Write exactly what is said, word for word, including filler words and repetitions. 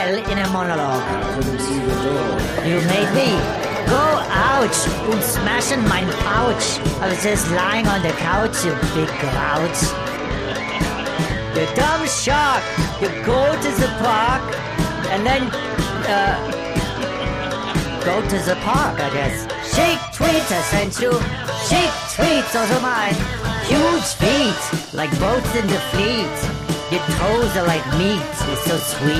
tell in a monologue. I couldn't see the door. You made me go ouch und smashen mein pouch. I was just lying on the couch, you big grouch. You dumb shark. You go to the park and then uh, go to the park, I guess. Shake tweets I sent you. Shake tweets also mine. Huge feet like boats in the fleet. Your toes are like meat. It's so sweet.